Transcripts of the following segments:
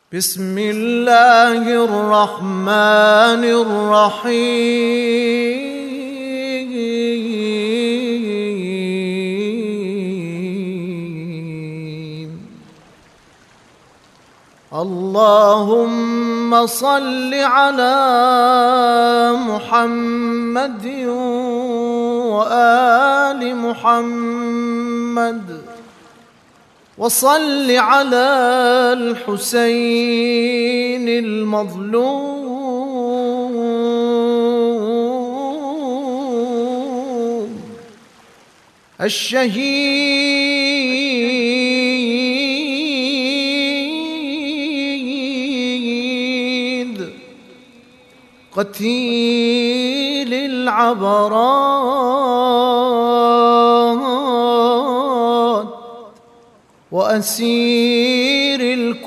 بسم الله الرحمن الرحيم. اللهم صل على محمد وآل محمد، وصل على الحسين المظلوم الشهيد قتيل العبرات وأسير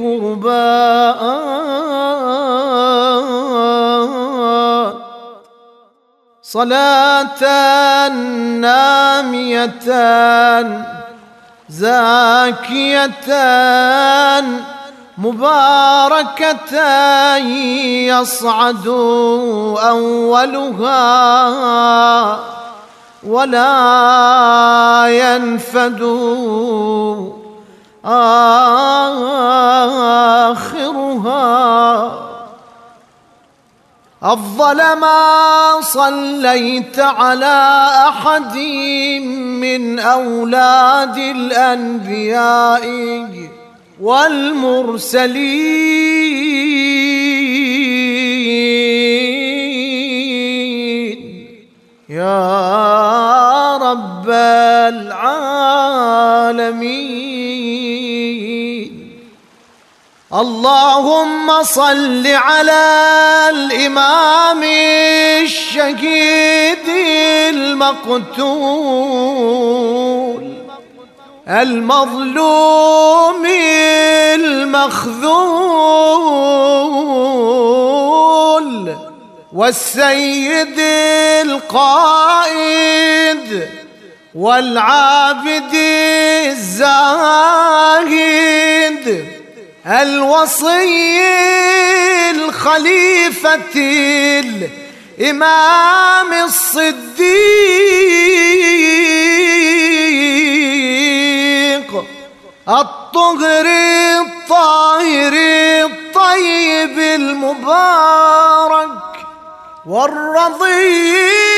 الكربات، صلاة نامية زاكية مباركة يصعد أولها ولا ينفد آخرها. أفضل ما صليت على أحد من أولاد الأنبياء والمرسلين يا رب العالمين. اللهم صل على الإمام الشهيد المقتول المظلوم المخذول، والسيد القائد والعابد الزاهد الوصي الخليفة الإمام الصديق الطهر الطاهر الطيب المبارك والرضي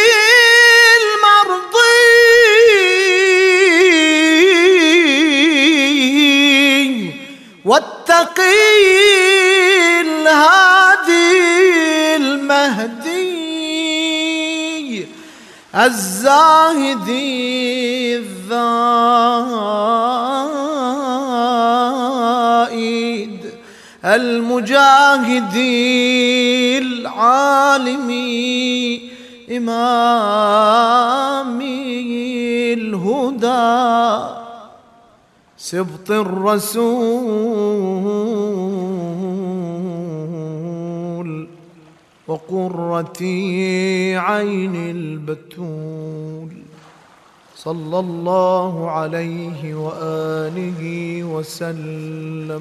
المرضي والتقي الهادي المهدي الزاهدي الزائد المجاهدي العالمي إمام الهدى سبط الرسول وقرة عين البتول، صلى الله عليه وآله وسلم.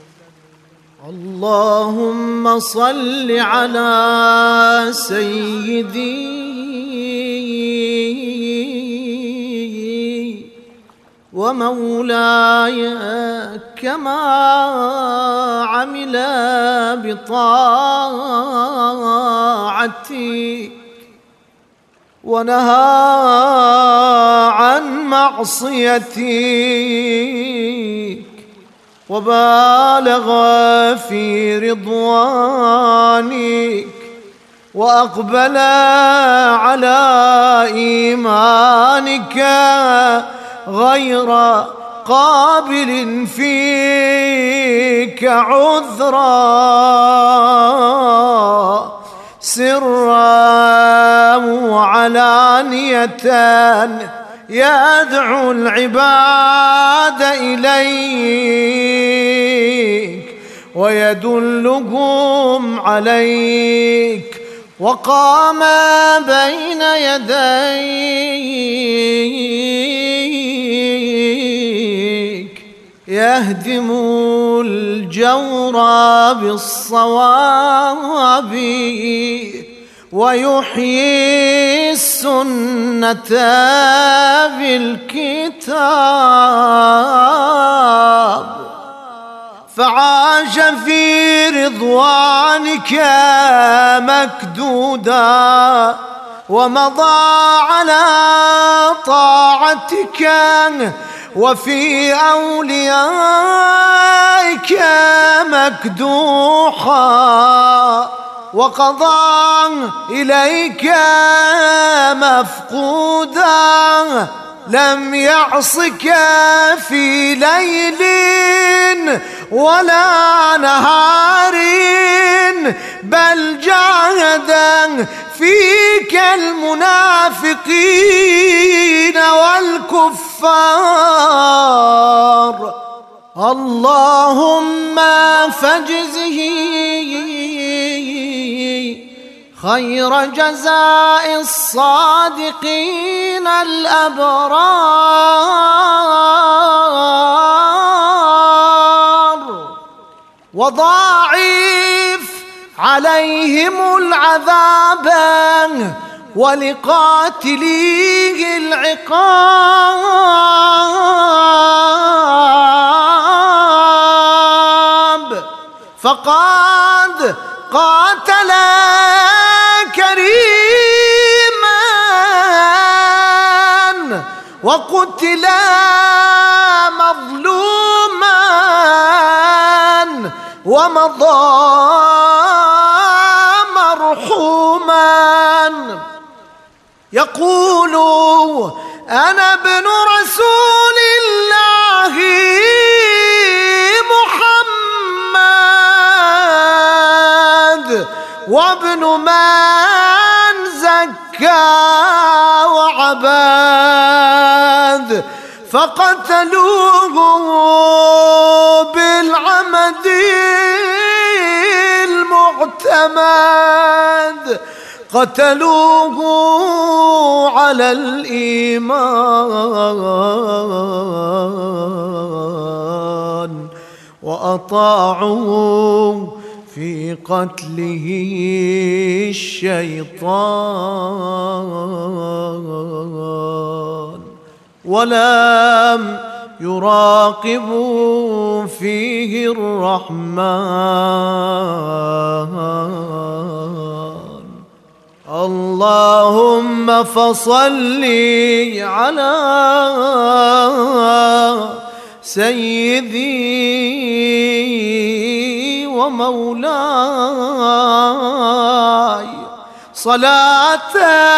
اللهم صل على سيدي ومولاي كما عمل بطاعتي ونهى عن معصيتك وبالغ في رضوانك وأقبل على إيمانك غير قابل فيك عذرا سرا وعلانية يدعو العباد إليك ويدلهم عليك، وقام بين يديك يهدم الجور بالصواب ويحيي السنة بالكتاب. فعاش في رضوانك مكدودا ومضى على طاعتك وفي أوليائك مكدوحا، وقضى إليك مفقودا. لم يعصك في ليل ولا نهار، بل جاهدا فيك المنافقين والكفار. اللهم فاجزه خير جزاء الصادقين الأبرار، وضاعف عليهم العذاب ولقاتليه العقاب. فقد قاتل كريما وقتل مظلوما ومضى مرحوما. يقول أنا ابن رسول الله محمد وابن من زكى وعباد. فقتلوه بالعمد المعتمد، قتلوه على الإيمان وأطاعوا في قتله الشيطان، ولم يراقبوا فيه الرحمن. اللهم فصل على سيدي ومولاي صلاة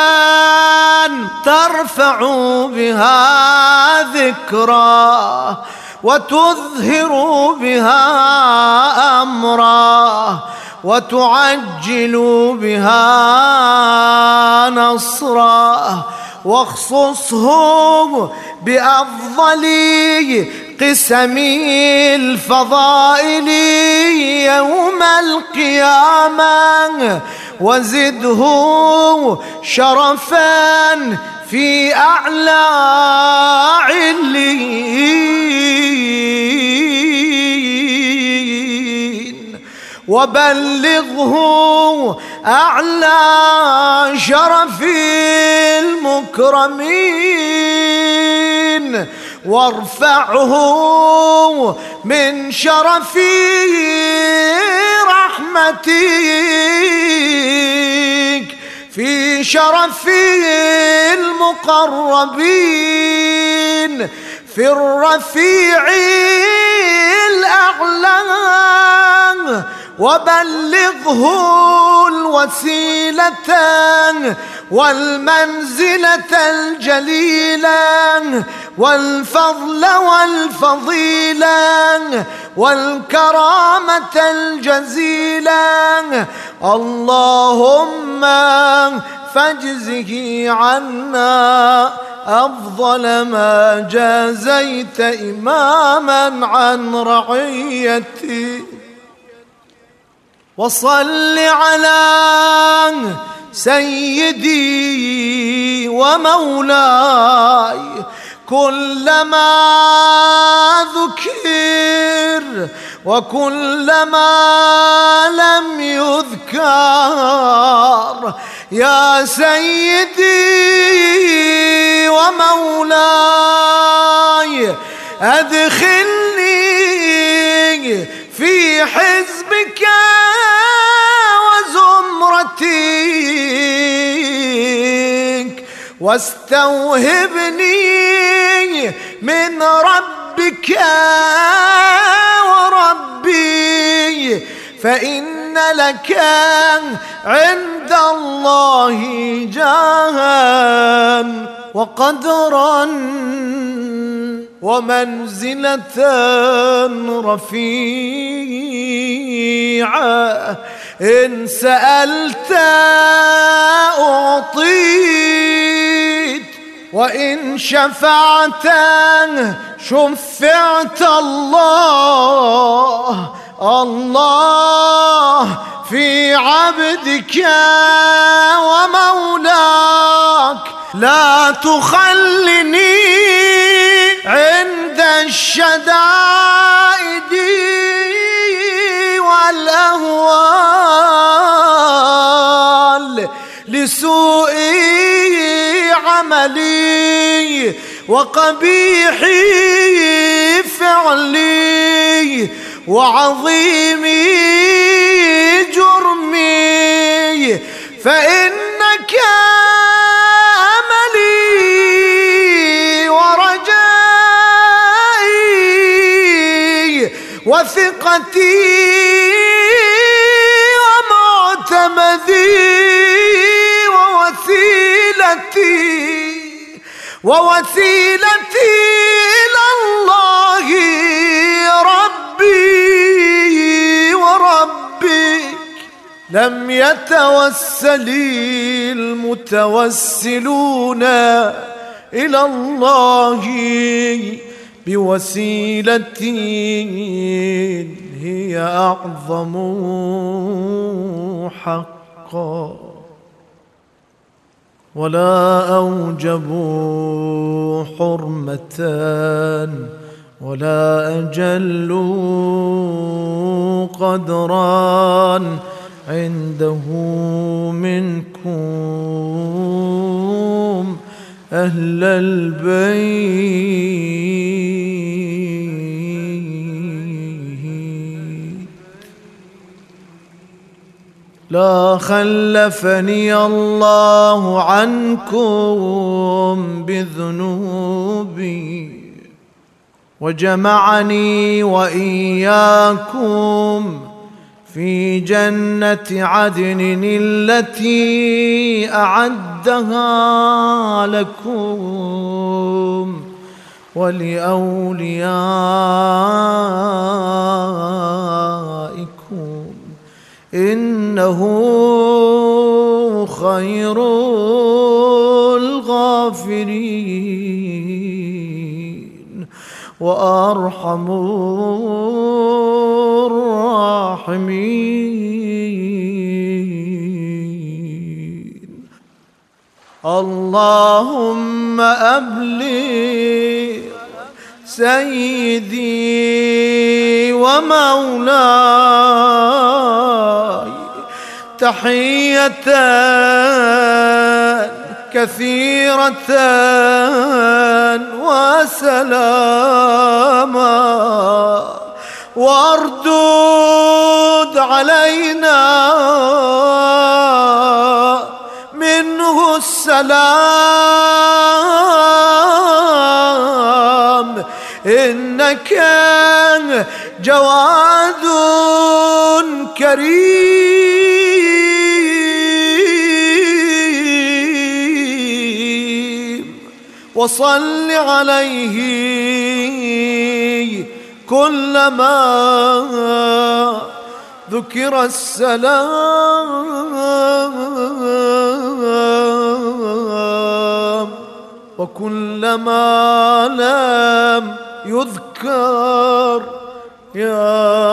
ترفع بها ذكراه وتظهر بها أمراه وتعجل بها نصراه، واخصصه بأفضل قسم الفضائل يوم القيامة، وزده شرفا في أعلى عليين، وبلغه أعلى شرف المكرمين، وارفعه من شرف رحمتك في شرف المقربين في الرفيع الأعلى، وبلغه الوسيلة والمنزلة الجليلة والفضل والفضيلة والكرامة الجزيلة. اللهم فاجزه عنا أفضل ما جازيت إماما عن رعيته، وصل على سيدي ومولاي كلما ذكر وكلما لم يذكر يا سيدي ومولاي أدخلني في حزبك وزمرتك واستوهبني من ربك وربي فإن لك عند الله جاها وقدرا ومنزلة رفيعة إن سألت أعطيت وإن شفعت شفعت. الله الله في عبدك ومولاك لا تخلني عند الشدائد والأهوال لسوء عملي وقبيح فعلي وعظيم جرمي فإنك أملي ورجائي وثقتي ومعتمدي ووسيلتي إلى الله ربي وربك. لم يتوسل المتوسلون إلى الله بوسيلة هي أعظم حقا ولا أوجب حرمة ولا أجل قدرا عنده منكم أهل البيت. لا خلفني الله عنكم بذنوبي وجمعني وإياكم في جنة عدن التي أعدها لكم ولأوليائكم إنه خير الغافرين وأرحم الراحمين. اللهم أبلغ سيدي ومولاي تحية كثيرة وسلاما واردد علينا منه السلام إنك جواد كريم وصل عليه كلما ذكر السلام وكلما لم يذكر يا